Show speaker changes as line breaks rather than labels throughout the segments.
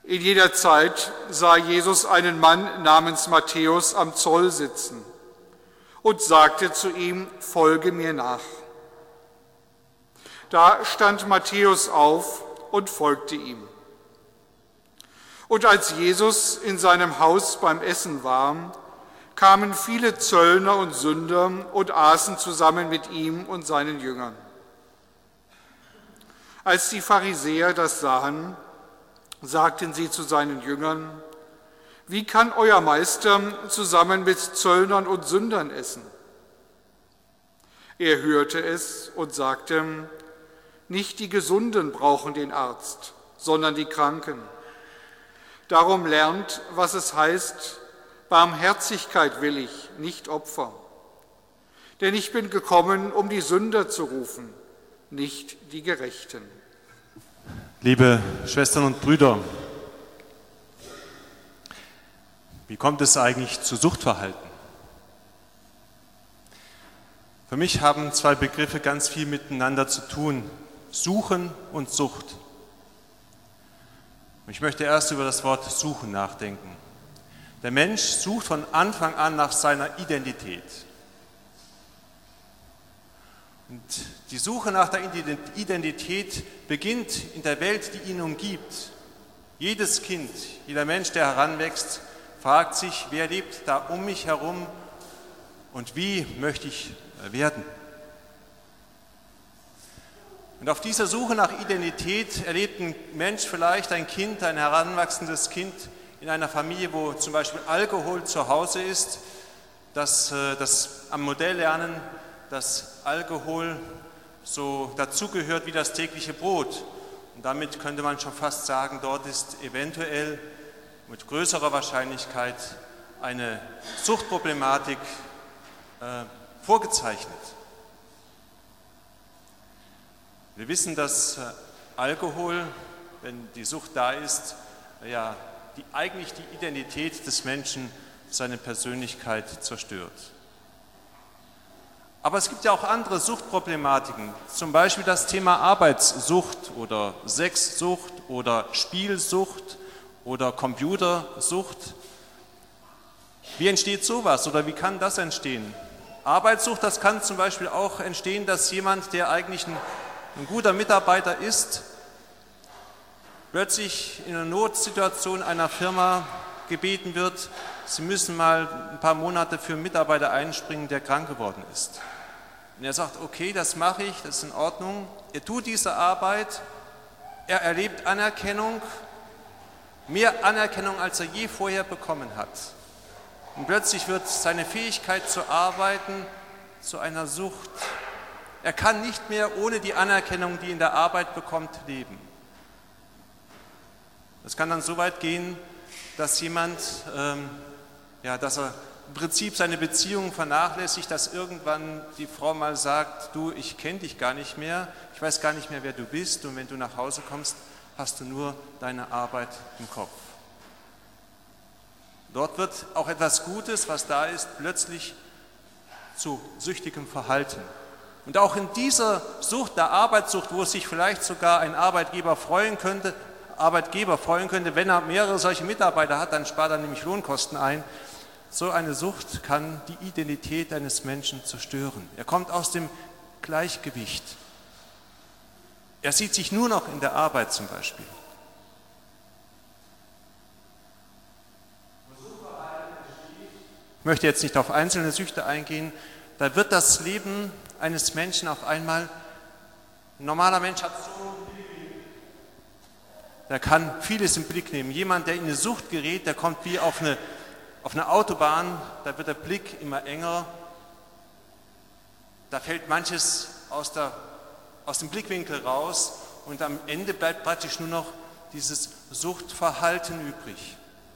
In jener Zeit sah Jesus einen Mann namens Matthäus am Zoll sitzen und sagte zu ihm: Folge mir nach. Da stand Matthäus auf und folgte ihm. Und als Jesus in seinem Haus beim Essen war, kamen viele Zöllner und Sünder und aßen zusammen mit ihm und seinen Jüngern. Als die Pharisäer das sahen, sagten sie zu seinen Jüngern: Wie kann euer Meister zusammen mit Zöllnern und Sündern essen? Er hörte es und sagte: Nicht die Gesunden brauchen den Arzt, sondern die Kranken. Darum lernt, was es heißt: Barmherzigkeit will ich, nicht Opfer. Denn ich bin gekommen, um die Sünder zu rufen, nicht die Gerechten.
Liebe Schwestern und Brüder, wie kommt es eigentlich zu Suchtverhalten? Für mich haben zwei Begriffe ganz viel miteinander zu tun: Suchen und Sucht. Ich möchte erst über das Wort Suchen nachdenken. Der Mensch sucht von Anfang an nach seiner Identität. Und die Suche nach der Identität beginnt in der Welt, die ihn umgibt. Jedes Kind, jeder Mensch, der heranwächst, fragt sich: Wer lebt da um mich herum und wie möchte ich werden? Und auf dieser Suche nach Identität erlebt ein Mensch vielleicht, ein Kind, ein heranwachsendes Kind in einer Familie, wo zum Beispiel Alkohol zu Hause ist, das am Modell lernen, dass Alkohol so dazugehört wie das tägliche Brot. Und damit könnte man schon fast sagen, dort ist eventuell mit größerer Wahrscheinlichkeit eine Suchtproblematik vorgezeichnet. Wir wissen, dass Alkohol, wenn die Sucht da ist, ja eigentlich die Identität des Menschen, seine Persönlichkeit zerstört. Aber es gibt ja auch andere Suchtproblematiken, zum Beispiel das Thema Arbeitssucht oder Sexsucht oder Spielsucht oder Computersucht. Wie entsteht sowas oder wie kann das entstehen? Arbeitssucht, das kann zum Beispiel auch entstehen, dass jemand, der eigentlich ein guter Mitarbeiter ist, plötzlich in einer Notsituation einer Firma gebeten wird, sie müssen mal ein paar Monate für einen Mitarbeiter einspringen, der krank geworden ist. Und er sagt: Okay, das mache ich, das ist in Ordnung. Er tut diese Arbeit, er erlebt Anerkennung, mehr Anerkennung, als er je vorher bekommen hat. Und plötzlich wird seine Fähigkeit zu arbeiten zu einer Sucht. Er kann nicht mehr ohne die Anerkennung, die er in der Arbeit bekommt, leben. Es kann dann so weit gehen, dass jemand, dass er im Prinzip seine Beziehung vernachlässigt, dass irgendwann die Frau mal sagt: Du, ich kenne dich gar nicht mehr, ich weiß gar nicht mehr, wer du bist, und wenn du nach Hause kommst, hast du nur deine Arbeit im Kopf. Dort wird auch etwas Gutes, was da ist, plötzlich zu süchtigem Verhalten. Und auch in dieser Sucht, der Arbeitssucht, wo sich vielleicht sogar ein Arbeitgeber freuen könnte, wenn er mehrere solche Mitarbeiter hat, dann spart er nämlich Lohnkosten ein. So eine Sucht kann die Identität eines Menschen zerstören. Er kommt aus dem Gleichgewicht. Er sieht sich nur noch in der Arbeit zum Beispiel. Ich möchte jetzt nicht auf einzelne Süchte eingehen. Da wird das Leben eines Menschen auf einmal, ein normaler Mensch hat so, der kann vieles im Blick nehmen. Jemand, der in eine Sucht gerät, der kommt wie auf eine Autobahn, da wird der Blick immer enger, da fällt manches aus dem Blickwinkel raus und am Ende bleibt praktisch nur noch dieses Suchtverhalten übrig.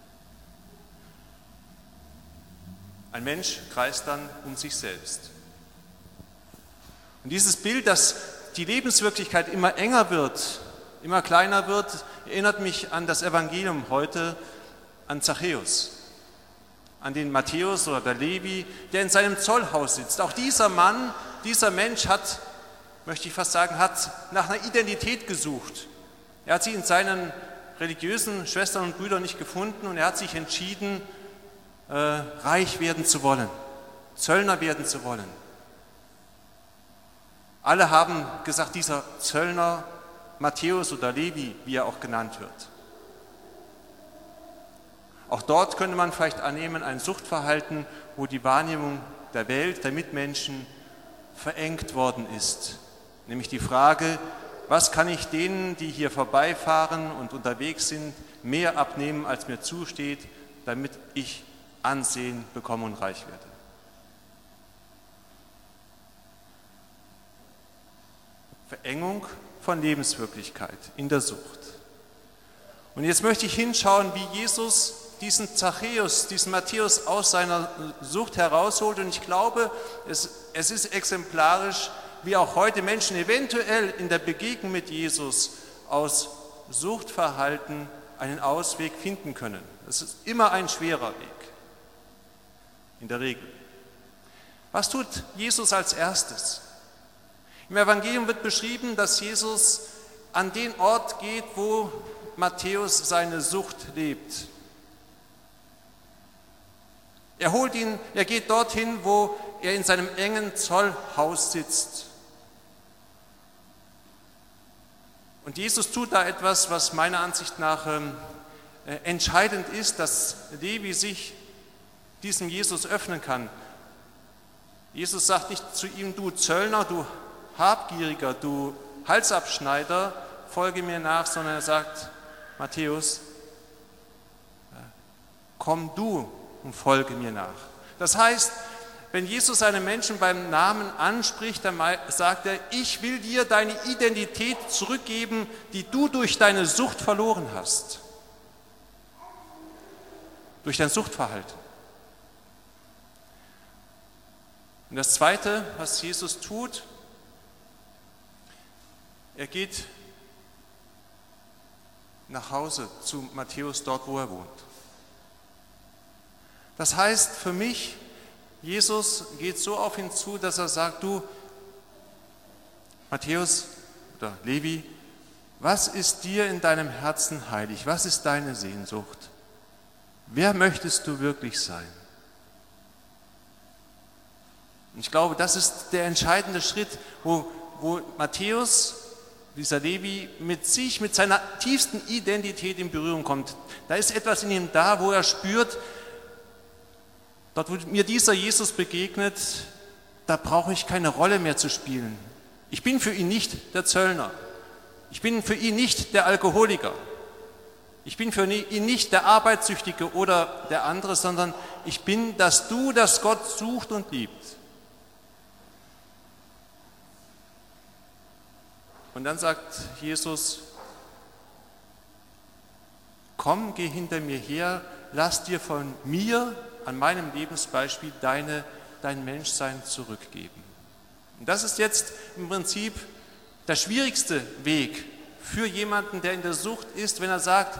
Ein Mensch kreist dann um sich selbst. Und dieses Bild, dass die Lebenswirklichkeit immer enger wird, immer kleiner wird, erinnert mich an das Evangelium heute, an Zachäus, an den Matthäus oder der Levi, der in seinem Zollhaus sitzt. Auch dieser Mensch hat, möchte ich fast sagen, hat nach einer Identität gesucht. Er hat sie in seinen religiösen Schwestern und Brüder nicht gefunden und er hat sich entschieden, reich werden zu wollen, Zöllner werden zu wollen. Alle haben gesagt, dieser Zöllner, Matthäus oder Levi, wie er auch genannt wird. Auch dort könnte man vielleicht annehmen, ein Suchtverhalten, wo die Wahrnehmung der Welt, der Mitmenschen verengt worden ist. Nämlich die Frage, was kann ich denen, die hier vorbeifahren und unterwegs sind, mehr abnehmen, als mir zusteht, damit ich Ansehen bekomme und reich werde. Verengung von Lebenswirklichkeit in der Sucht. Und jetzt möchte ich hinschauen, wie Jesus diesen Zachäus, diesen Matthäus aus seiner Sucht herausholt. Und ich glaube, es ist exemplarisch, wie auch heute Menschen eventuell in der Begegnung mit Jesus aus Suchtverhalten einen Ausweg finden können. Es ist immer ein schwerer Weg, in der Regel. Was tut Jesus als erstes? Im Evangelium wird beschrieben, dass Jesus an den Ort geht, wo Matthäus seine Sucht lebt. Er geht dorthin, wo er in seinem engen Zollhaus sitzt. Und Jesus tut da etwas, was meiner Ansicht nach entscheidend ist, dass Levi sich diesem Jesus öffnen kann. Jesus sagt nicht zu ihm, du Zöllner, du Habgieriger, du Halsabschneider, folge mir nach, sondern er sagt, Matthäus, komm du und folge mir nach. Das heißt, wenn Jesus einen Menschen beim Namen anspricht, dann sagt er, ich will dir deine Identität zurückgeben, die du durch deine Sucht verloren hast. Durch dein Suchtverhalten. Und das Zweite, was Jesus tut, er geht nach Hause zu Matthäus, dort wo er wohnt. Das heißt für mich, Jesus geht so auf ihn zu, dass er sagt, du Matthäus oder Levi, was ist dir in deinem Herzen heilig? Was ist deine Sehnsucht? Wer möchtest du wirklich sein? Und ich glaube, das ist der entscheidende Schritt, wo Matthäus, dieser Levi, mit seiner tiefsten Identität in Berührung kommt. Da ist etwas in ihm da, wo er spürt, dort, wo mir dieser Jesus begegnet, da brauche ich keine Rolle mehr zu spielen. Ich bin für ihn nicht der Zöllner. Ich bin für ihn nicht der Alkoholiker. Ich bin für ihn nicht der Arbeitssüchtige oder der andere, sondern ich bin das Du, das Gott sucht und liebt. Und dann sagt Jesus, komm, geh hinter mir her, lass dir von mir, an meinem Lebensbeispiel, dein Menschsein zurückgeben. Und das ist jetzt im Prinzip der schwierigste Weg für jemanden, der in der Sucht ist, wenn er sagt,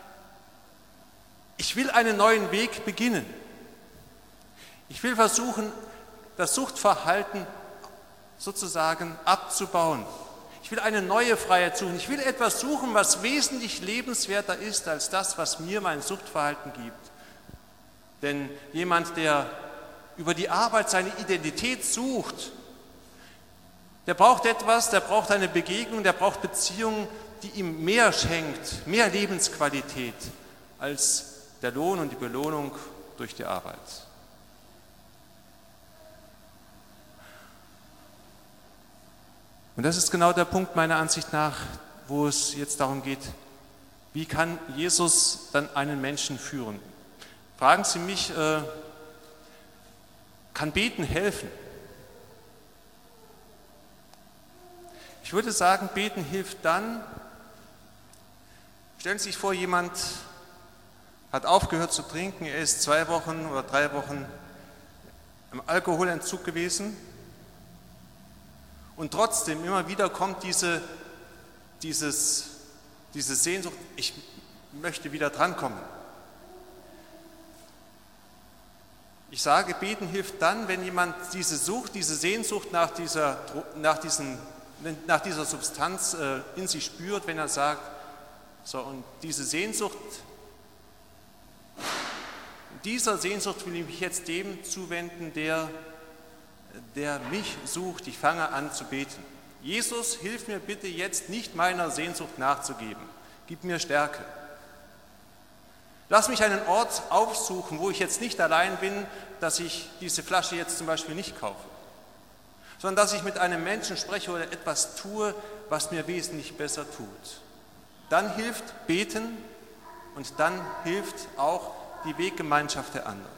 ich will einen neuen Weg beginnen. Ich will versuchen, das Suchtverhalten sozusagen abzubauen. Ich will eine neue Freiheit suchen. Ich will etwas suchen, was wesentlich lebenswerter ist als das, was mir mein Suchtverhalten gibt. Denn jemand, der über die Arbeit seine Identität sucht, der braucht etwas, der braucht eine Begegnung, der braucht Beziehungen, die ihm mehr schenkt, mehr Lebensqualität als der Lohn und die Belohnung durch die Arbeit. Und das ist genau der Punkt meiner Ansicht nach, wo es jetzt darum geht, wie kann Jesus dann einen Menschen führen? Fragen Sie mich, kann Beten helfen? Ich würde sagen, Beten hilft dann, stellen Sie sich vor, jemand hat aufgehört zu trinken, er ist 2 Wochen oder 3 Wochen im Alkoholentzug gewesen und trotzdem immer wieder kommt diese Sehnsucht, ich möchte wieder drankommen. Ich sage, Beten hilft dann, wenn jemand diese Sucht, diese Sehnsucht nach dieser Substanz in sich spürt, wenn er sagt, So, und dieser Sehnsucht will ich mich jetzt dem zuwenden, der mich sucht. Ich fange an zu beten. Jesus, hilf mir bitte jetzt nicht meiner Sehnsucht nachzugeben. Gib mir Stärke. Lass mich einen Ort aufsuchen, wo ich jetzt nicht allein bin, dass ich diese Flasche jetzt zum Beispiel nicht kaufe, sondern dass ich mit einem Menschen spreche oder etwas tue, was mir wesentlich besser tut. Dann hilft Beten und dann hilft auch die Weggemeinschaft der anderen.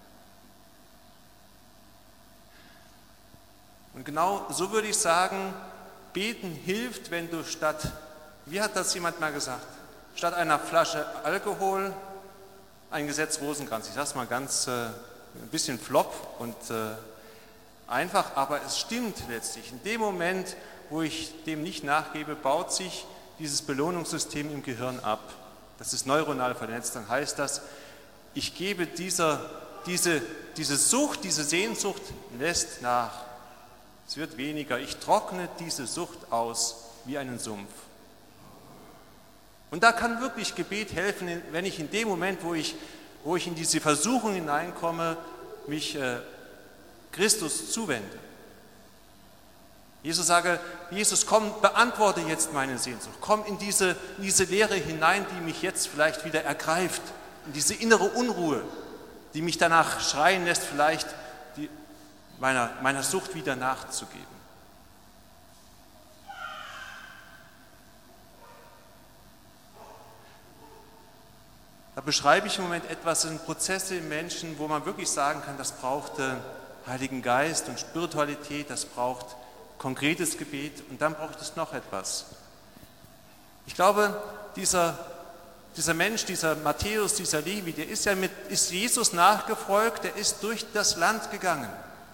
Und genau so würde ich sagen, Beten hilft, wenn du statt, wie hat das jemand mal gesagt, statt einer Flasche Alkohol ein Gesetz Rosenkranz. Ich sage es mal ganz ein bisschen flop und einfach, aber es stimmt letztlich. In dem Moment, wo ich dem nicht nachgebe, baut sich dieses Belohnungssystem im Gehirn ab. Das ist neuronal vernetzt. Dann heißt das, ich gebe diese Sucht, diese Sehnsucht lässt nach. Es wird weniger. Ich trockne diese Sucht aus wie einen Sumpf. Und da kann wirklich Gebet helfen, wenn ich in dem Moment, wo ich in diese Versuchung hineinkomme, mich Christus zuwende. Jesus, komm, beantworte jetzt meine Sehnsucht. Komm in diese Leere hinein, die mich jetzt vielleicht wieder ergreift. In diese innere Unruhe, die mich danach schreien lässt, vielleicht meiner Sucht wieder nachzugeben. Da beschreibe ich im Moment etwas, das sind Prozesse im Menschen, wo man wirklich sagen kann, das braucht Heiligen Geist und Spiritualität, das braucht konkretes Gebet und dann braucht es noch etwas. Ich glaube, dieser Mensch, dieser Matthäus, dieser Levi, der ist Jesus nachgefolgt, der ist durch das Land gegangen.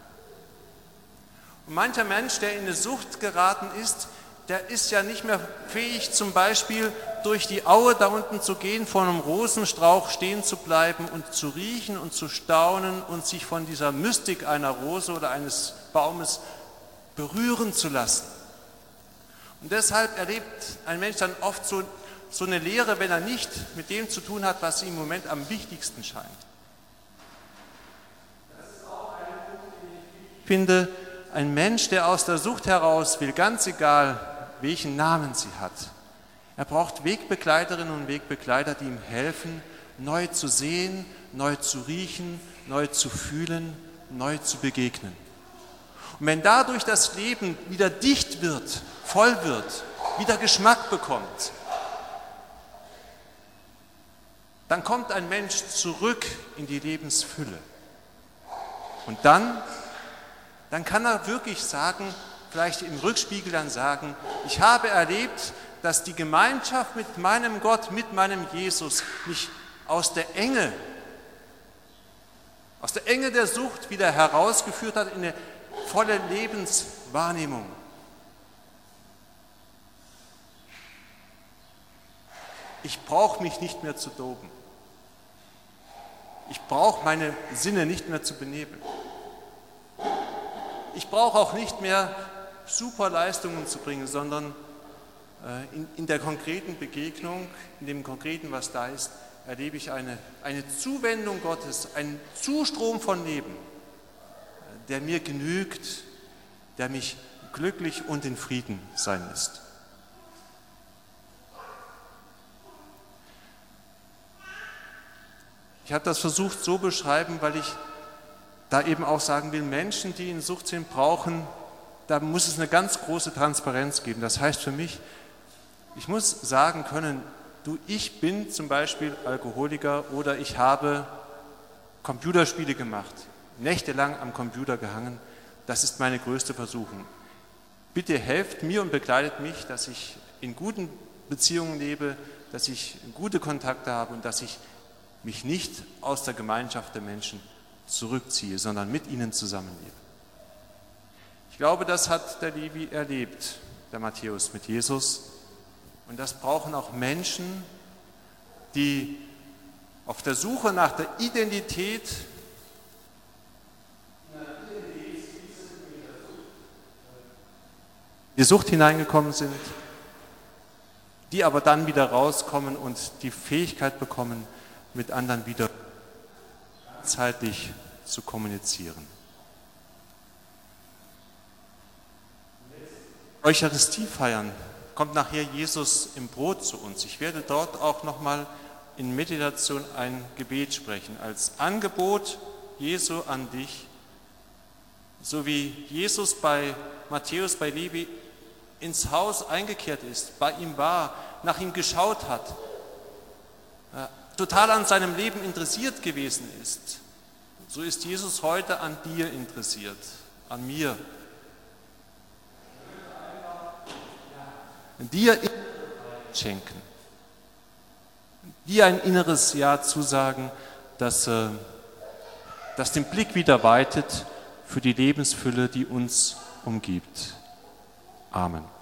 Und mancher Mensch, der in eine Sucht geraten ist, der ist ja nicht mehr fähig, zum Beispiel durch die Aue da unten zu gehen, vor einem Rosenstrauch stehen zu bleiben und zu riechen und zu staunen und sich von dieser Mystik einer Rose oder eines Baumes berühren zu lassen. Und deshalb erlebt ein Mensch dann oft so eine Leere, wenn er nicht mit dem zu tun hat, was ihm im Moment am wichtigsten scheint. Das ist auch ein Punkt, den ich finde, ein Mensch, der aus der Sucht heraus will, ganz egal, welchen Namen sie hat. Er braucht Wegbegleiterinnen und Wegbegleiter, die ihm helfen, neu zu sehen, neu zu riechen, neu zu fühlen, neu zu begegnen. Und wenn dadurch das Leben wieder dicht wird, voll wird, wieder Geschmack bekommt, dann kommt ein Mensch zurück in die Lebensfülle. Und dann kann er wirklich sagen, vielleicht im Rückspiegel dann sagen, ich habe erlebt, dass die Gemeinschaft mit meinem Gott, mit meinem Jesus mich aus der Enge der Sucht wieder herausgeführt hat in eine volle Lebenswahrnehmung. Ich brauche mich nicht mehr zu dopen. Ich brauche meine Sinne nicht mehr zu benebeln. Ich brauche auch nicht mehr super Leistungen zu bringen, sondern in der konkreten Begegnung, in dem Konkreten, was da ist, erlebe ich eine Zuwendung Gottes, einen Zustrom von Leben, der mir genügt, der mich glücklich und in Frieden sein lässt. Ich habe das versucht so beschreiben, weil ich da eben auch sagen will, Menschen, die in Sucht sind, brauchen, da muss es eine ganz große Transparenz geben. Das heißt für mich, ich muss sagen können, ich bin zum Beispiel Alkoholiker oder ich habe Computerspiele gemacht, nächtelang am Computer gehangen. Das ist meine größte Versuchung. Bitte helft mir und begleitet mich, dass ich in guten Beziehungen lebe, dass ich gute Kontakte habe und dass ich mich nicht aus der Gemeinschaft der Menschen zurückziehe, sondern mit ihnen zusammenlebe. Ich glaube, das hat der Levi erlebt, der Matthäus mit Jesus. Und das brauchen auch Menschen, die auf der Suche nach der Identität die Sucht hineingekommen sind, die aber dann wieder rauskommen und die Fähigkeit bekommen, mit anderen wieder zeitlich zu kommunizieren. Eucharistie feiern, kommt nachher Jesus im Brot zu uns. Ich werde dort auch nochmal in Meditation ein Gebet sprechen, als Angebot Jesu an dich, so wie Jesus bei Matthäus, bei Levi ins Haus eingekehrt ist, bei ihm war, nach ihm geschaut hat, total an seinem Leben interessiert gewesen ist. So ist Jesus heute an dir interessiert, an mir. Dir schenken, dir ein inneres Ja zusagen, das den Blick wieder weitet für die Lebensfülle, die uns umgibt. Amen.